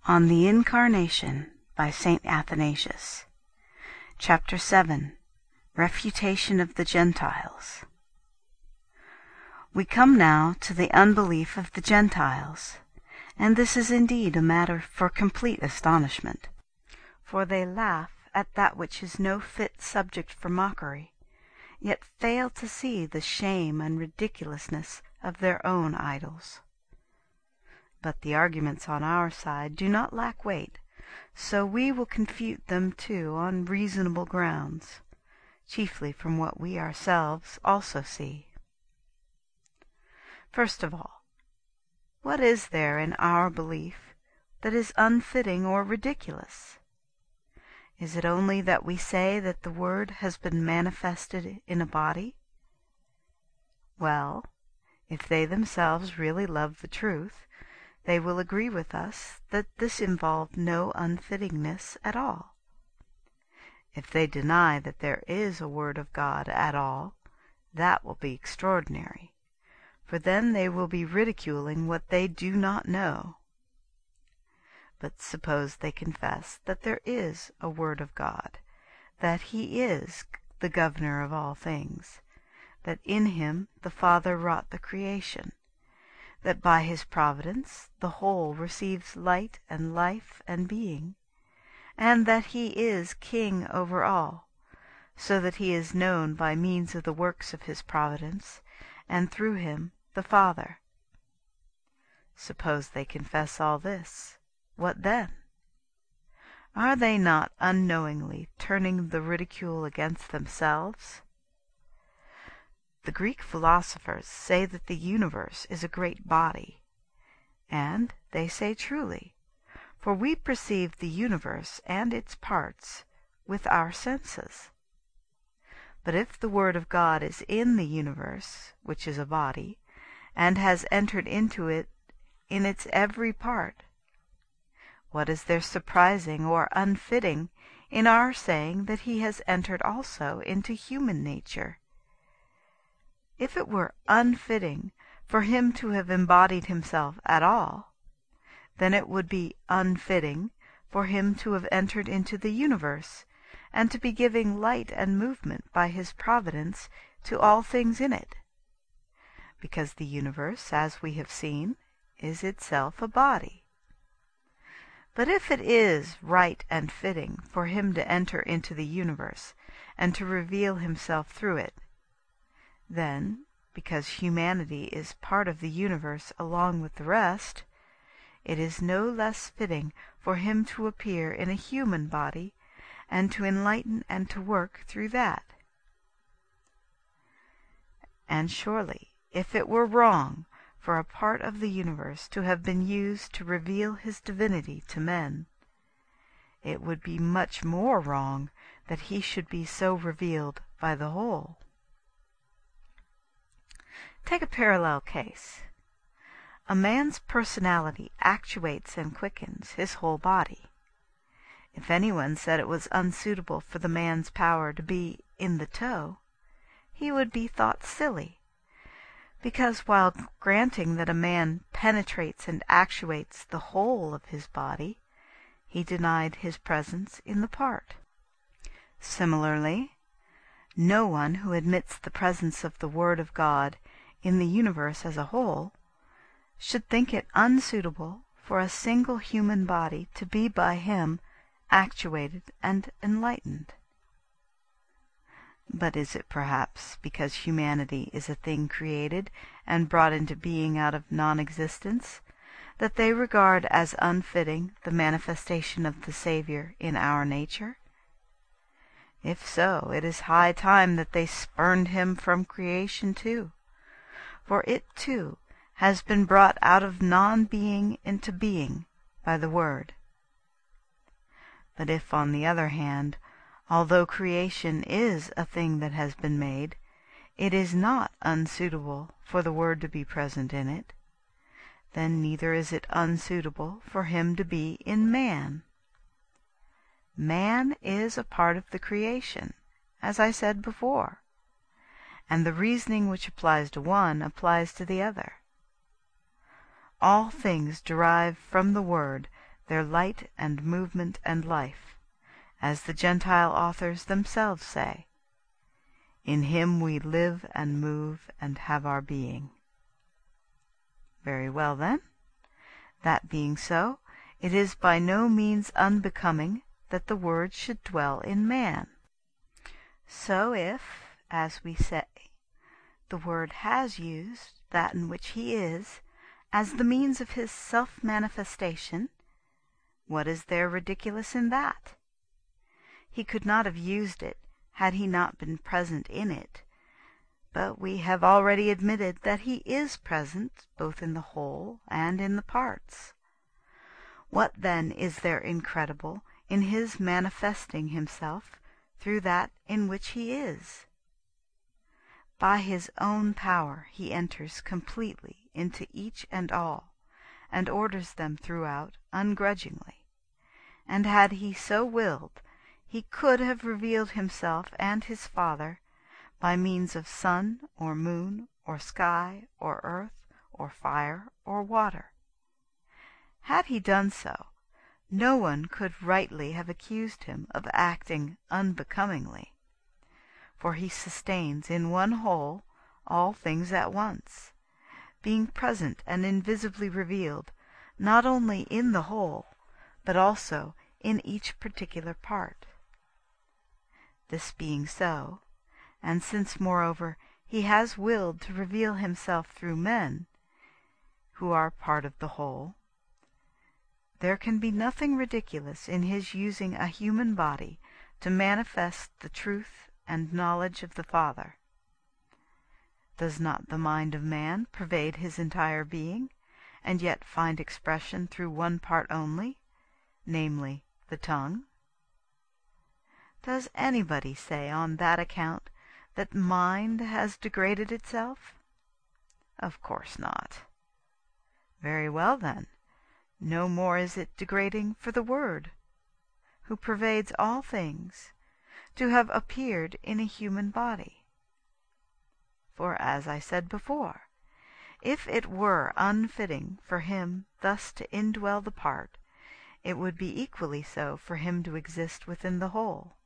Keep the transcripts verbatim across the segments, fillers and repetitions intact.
On the Incarnation by Saint Athanasius. Chapter seven. Refutation of the Gentiles. We come now to the unbelief of the Gentiles, and this is indeed a matter for complete astonishment, for they laugh at that which is no fit subject for mockery, yet fail to see the shame and ridiculousness of their own idols. But the arguments on our side do not lack weight, so we will confute them too on reasonable grounds, chiefly from what we ourselves also see. First of all, what is there in our belief that is unfitting or ridiculous? Is it only that we say that the Word has been manifested in a body? Well, if they themselves really love the truth, they will agree with us that this involved no unfittingness at all. If they deny that there is a Word of God at all, that will be extraordinary, for then they will be ridiculing what they do not know. But suppose they confess that there is a Word of God, that He is the governor of all things, that in Him the Father wrought the creation, that by His providence the whole receives light and life and being, and that He is King over all, so that He is known by means of the works of His providence, and through Him the Father. Suppose they confess all this, what then? Are they not unknowingly turning the ridicule against themselves? The Greek philosophers say that the universe is a great body, and they say truly, for we perceive the universe and its parts with our senses. But if the Word of God is in the universe, which is a body, and has entered into it in its every part, what is there surprising or unfitting in our saying that He has entered also into human nature? If it were unfitting for Him to have embodied Himself at all, then it would be unfitting for Him to have entered into the universe, and to be giving light and movement by His providence to all things in it, because the universe, as we have seen, is itself a body. But if it is right and fitting for Him to enter into the universe, and to reveal Himself through it, then, because humanity is part of the universe along with the rest, it is no less fitting for Him to appear in a human body, and to enlighten and to work through that. And surely, if it were wrong for a part of the universe to have been used to reveal His divinity to men, it would be much more wrong that He should be so revealed by the whole. Take a parallel case. A man's personality actuates and quickens his whole body. If anyone said it was unsuitable for the man's power to be in the toe, he would be thought silly, because while granting that a man penetrates and actuates the whole of his body, he denied His presence in the part. Similarly, no one who admits the presence of the Word of God in the universe as a whole should think it unsuitable for a single human body to be by Him actuated and enlightened. But is it perhaps because humanity is a thing created and brought into being out of non-existence that they regard as unfitting the manifestation of the Saviour in our nature? If so, it is high time that they spurned Him from creation too, for it too has been brought out of non-being into being by the Word. But if, on the other hand, although creation is a thing that has been made, it is not unsuitable for the Word to be present in it, then neither is it unsuitable for Him to be in man. Man is a part of the creation, as I said before, and the reasoning which applies to one applies to the other. All things derive from the Word their light and movement and life, as the Gentile authors themselves say, "In him we live and move and have our being." Very well, then. That being so, it is by no means unbecoming that the Word should dwell in man. So if, as we say, the Word has used that in which he is as the means of his self-manifestation, what is there ridiculous in that? He could not have used it had he not been present in it, but we have already admitted that he is present both in the whole and in the parts. What then is there incredible in his manifesting himself through that in which he is? By his own power he enters completely into each and all, and orders them throughout ungrudgingly. And had he so willed, he could have revealed himself and his Father by means of sun or moon or sky or earth or fire or water. Had he done so, no one could rightly have accused him of acting unbecomingly, for he sustains in one whole all things at once, being present and invisibly revealed not only in the whole, but also in each particular part. This being so, and since moreover he has willed to reveal himself through men, who are part of the whole, there can be nothing ridiculous in his using a human body to manifest the truth and knowledge of the Father. Does not the mind of man pervade his entire being, and yet find expression through one part only, namely, the tongue? Does anybody say on that account that mind has degraded itself? Of course not. Very well, then, no more is it degrading for the Word, who pervades all things, to have appeared in a human body. For, as I said before, if it were unfitting for him thus to indwell the part, it would be equally so for him to exist within the whole.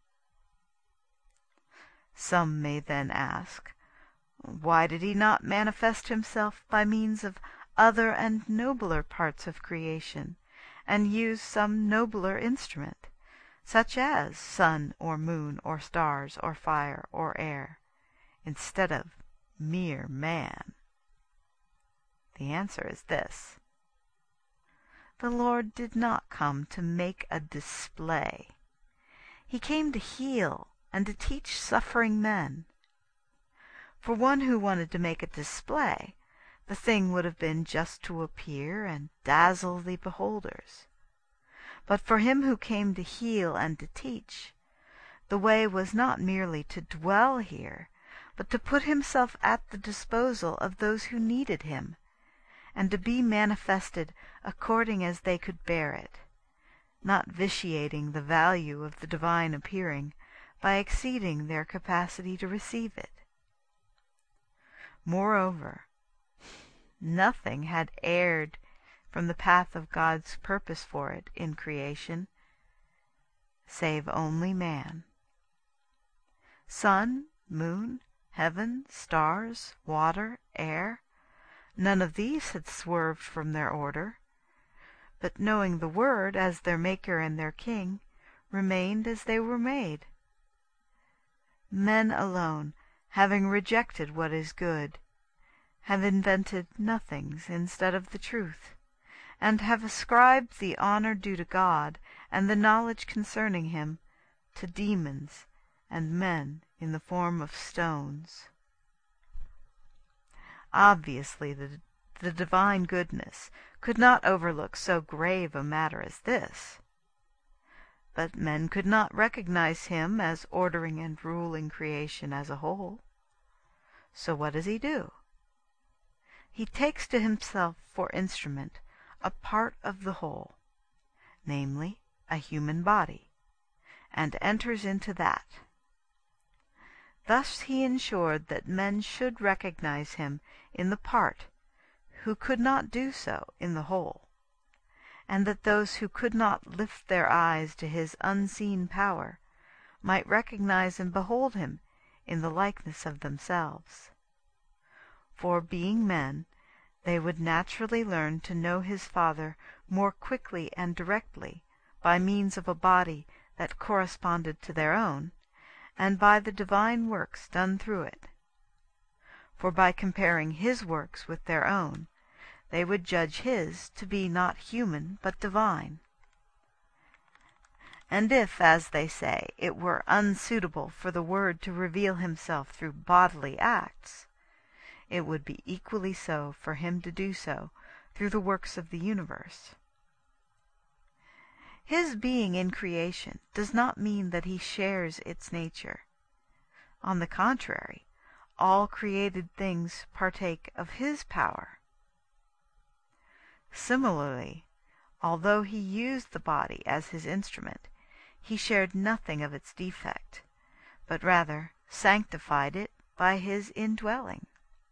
Some may then ask, why did he not manifest himself by means of other and nobler parts of creation, and use some nobler instrument, such as sun or moon or stars or fire or air, instead of mere man? The answer is this. The Lord did not come to make a display. He came to heal and to teach suffering men. For one who wanted to make a display, the thing would have been just to appear and dazzle the beholders. But for him who came to heal and to teach, the way was not merely to dwell here, but to put himself at the disposal of those who needed him, and to be manifested according as they could bear it, not vitiating the value of the divine appearing by exceeding their capacity to receive it. Moreover, nothing had erred from the path of God's purpose for it in creation, save only man. Sun, moon, heaven, stars, water, air, none of these had swerved from their order, but knowing the Word as their Maker and their King, remained as they were made. Men alone, having rejected what is good, have invented nothings instead of the truth, and have ascribed the honor due to God and the knowledge concerning him to demons and men in the form of stones. Obviously the, the divine goodness could not overlook so grave a matter as this. But men could not recognize him as ordering and ruling creation as a whole. So what does he do? He takes to himself for instrument a part of the whole, namely, a human body, and enters into that. Thus he ensured that men should recognize him in the part, who could not do so in the whole, and that those who could not lift their eyes to his unseen power might recognize and behold him in the likeness of themselves. For, being men, they would naturally learn to know his Father more quickly and directly by means of a body that corresponded to their own, and by the divine works done through it. For by comparing his works with their own, they would judge his to be not human but divine. And if, as they say, it were unsuitable for the Word to reveal himself through bodily acts, it would be equally so for him to do so through the works of the universe. His being in creation does not mean that he shares its nature. On the contrary, all created things partake of his power. Similarly, although he used the body as his instrument, he shared nothing of its defect, but rather sanctified it by his indwelling.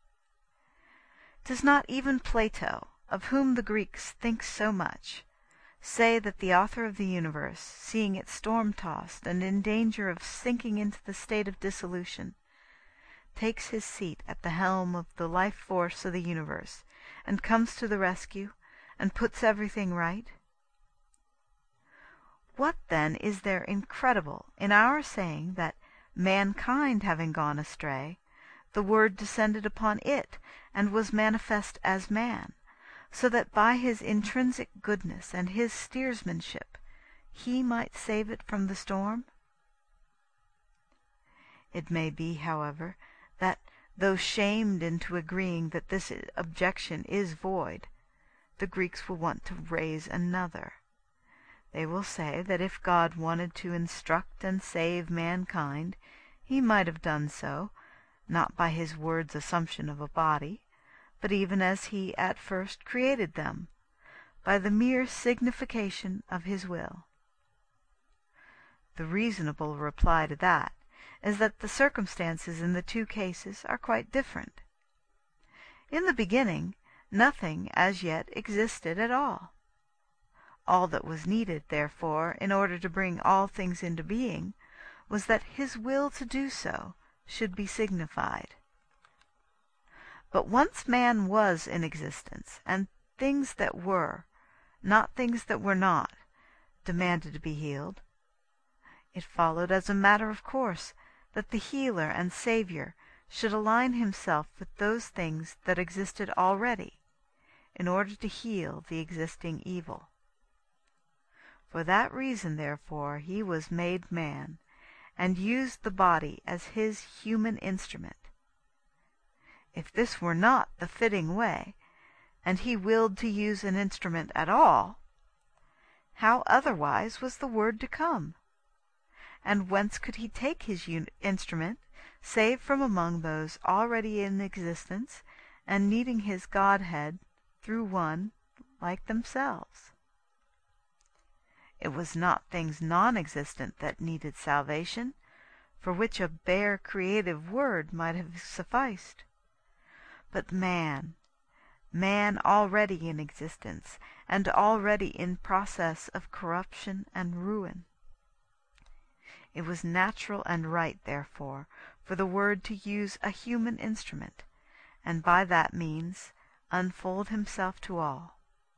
Does not even Plato, of whom the Greeks think so much, say that the author of the universe, seeing it storm-tossed and in danger of sinking into the state of dissolution, takes his seat at the helm of the life-force of the universe, and comes to the rescue, and puts everything right? What, then, is there incredible in our saying that, mankind having gone astray, the Word descended upon it, and was manifest as man, so that by his intrinsic goodness and his steersmanship he might save it from the storm? It may be, however, that, though shamed into agreeing that this objection is void, the Greeks will want to raise another. They will say that if God wanted to instruct and save mankind, he might have done so, not by his Word's assumption of a body, but even as he at first created them, by the mere signification of his will. The reasonable reply to that is that the circumstances in the two cases are quite different. In the beginning, nothing as yet existed at all. All that was needed, therefore, in order to bring all things into being, was that his will to do so should be signified. But once man was in existence, and things that were, not things that were not, demanded to be healed, it followed as a matter of course that the healer and Saviour should align himself with those things that existed already, in order to heal the existing evil. For that reason, therefore, he was made man, and used the body as his human instrument. If this were not the fitting way, and he willed to use an instrument at all, how otherwise was the Word to come? And whence could he take his instrument, save from among those already in existence, and needing his Godhead through one like themselves? It was not things non-existent that needed salvation, for which a bare creative word might have sufficed, but man, man already in existence, and already in process of corruption and ruin. It was natural and right, therefore, for the Word to use a human instrument, and by that means unfold himself to all.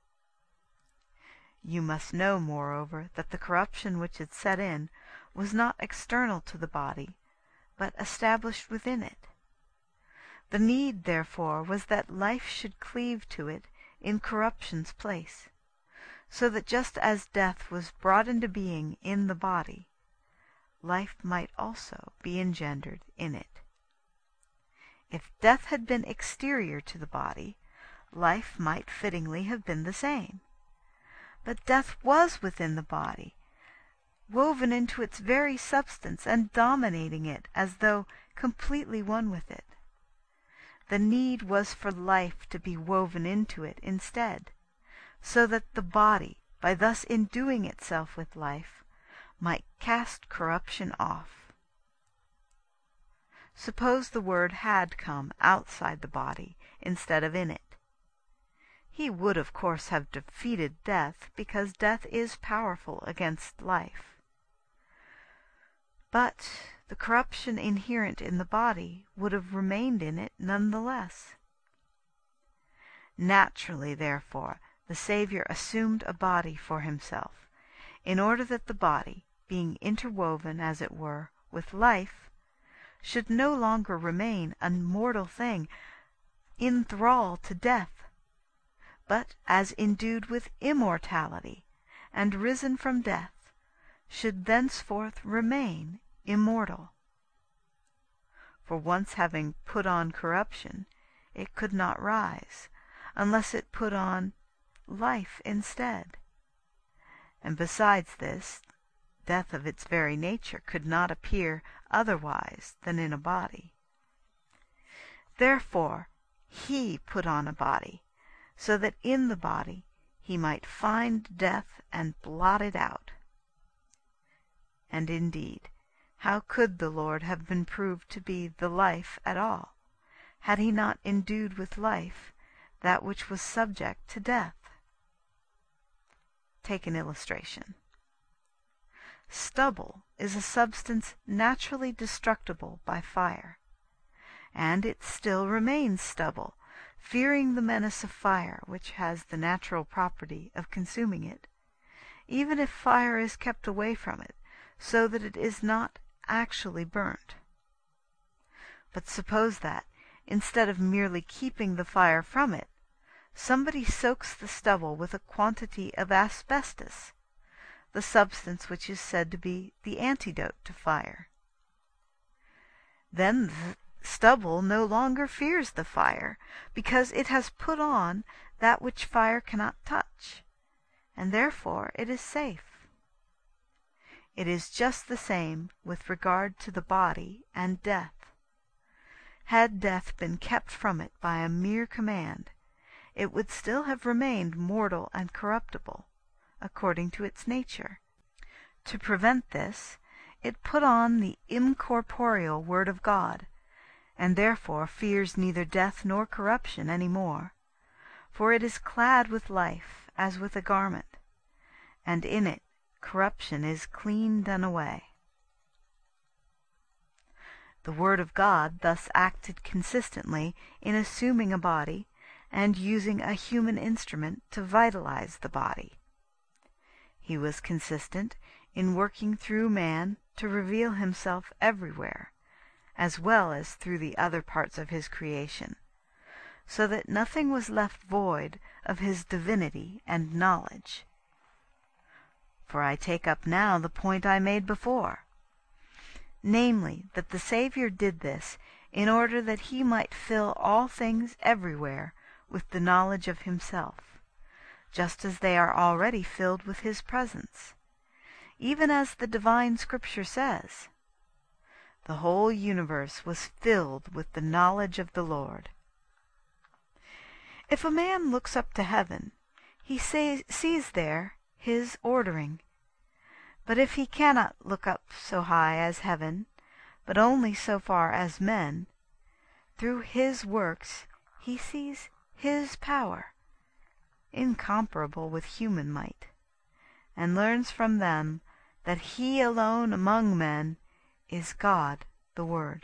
You must know, moreover, that the corruption which had set in was not external to the body, but established within it. The need, therefore, was that life should cleave to it in corruption's place, so that just as death was brought into being in the body, life might also be engendered in it. If death had been exterior to the body, life might fittingly have been the same. But death was within the body, woven into its very substance and dominating it as though completely one with it. The need was for life to be woven into it instead, so that the body, by thus enduing itself with life, might cast corruption off. Suppose the Word had come outside the body instead of in it. He would of course have defeated death, because death is powerful against life. But the corruption inherent in the body would have remained in it none the less. Naturally, therefore, the Saviour assumed a body for himself, in order that the body, being interwoven, as it were, with life, should no longer remain a mortal thing, in thrall to death, but as endued with immortality, and risen from death, should thenceforth remain immortal. For once having put on corruption, it could not rise, unless it put on life instead. And besides this, death of its very nature could not appear otherwise than in a body. Therefore he put on a body, so that in the body he might find death and blot it out. And indeed, how could the Lord have been proved to be the life at all, had he not endued with life that which was subject to death? Take an illustration. Stubble is a substance naturally destructible by fire, and it still remains stubble, fearing the menace of fire, which has the natural property of consuming it, even if fire is kept away from it, so that it is not actually burnt. But suppose that, instead of merely keeping the fire from it, somebody soaks the stubble with a quantity of asbestos, the substance which is said to be the antidote to fire. Then the stubble no longer fears the fire, because it has put on that which fire cannot touch, and therefore it is safe. It is just the same with regard to the body and death. Had death been kept from it by a mere command, it would still have remained mortal and corruptible, according to its nature. To prevent this, it put on the incorporeal Word of God, and therefore fears neither death nor corruption any more, for it is clad with life as with a garment, and in it corruption is clean done away. The Word of God thus acted consistently in assuming a body and using a human instrument to vitalize the body. He was consistent in working through man to reveal himself everywhere, as well as through the other parts of his creation, so that nothing was left void of his divinity and knowledge. For I take up now the point I made before, namely, that the Saviour did this in order that he might fill all things everywhere with the knowledge of himself, just as they are already filled with his presence, even as the divine Scripture says, "The whole universe was filled with the knowledge of the Lord." If a man looks up to heaven, he say, sees there his ordering. But if he cannot look up so high as heaven, but only so far as men, through his works he sees his power, incomparable with human might, and learns from them that he alone among men is God the Word.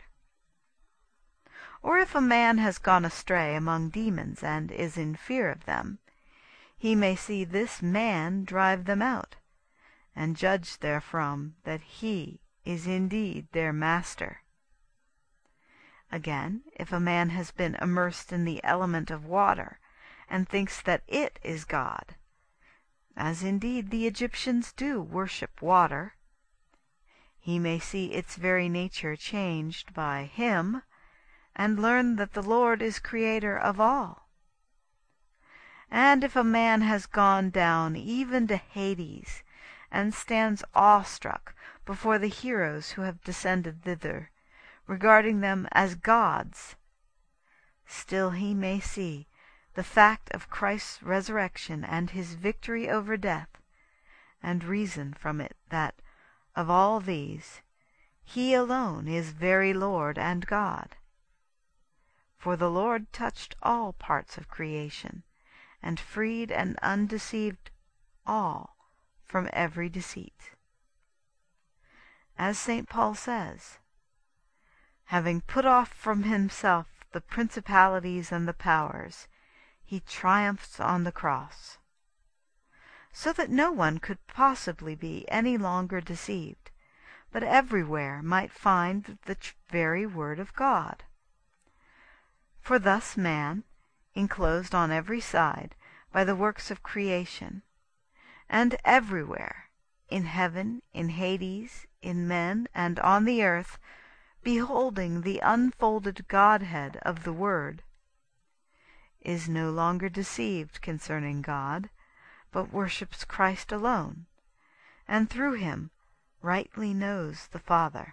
Or if a man has gone astray among demons and is in fear of them, he may see this man drive them out, and judge therefrom that he is indeed their master. Again, if a man has been immersed in the element of water, and thinks that it is God, as indeed the Egyptians do worship water, he may see its very nature changed by him, and learn that the Lord is creator of all. And if a man has gone down even to Hades, and stands awestruck before the heroes who have descended thither, regarding them as gods, still he may see the fact of Christ's resurrection and his victory over death, and reason from it that, of all these, he alone is very Lord and God. For the Lord touched all parts of creation, and freed and undeceived all from every deceit. As Saint Paul says, having put off from himself the principalities and the powers, he triumphed on the cross, so that no one could possibly be any longer deceived, but everywhere might find the very word of God. For thus man, enclosed on every side by the works of creation, and everywhere, in heaven, in Hades, in men, and on the earth, beholding the unfolded Godhead of the Word, is no longer deceived concerning God, but worships Christ alone, and through him rightly knows the Father.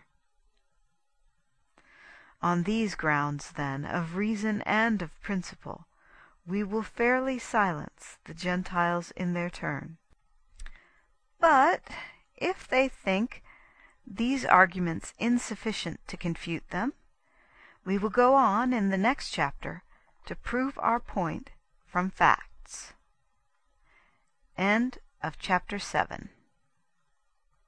On these grounds, then, of reason and of principle, we will fairly silence the Gentiles in their turn. But if they think these arguments insufficient to confute them, we will go on in the next chapter to prove our point from facts. End of chapter seven.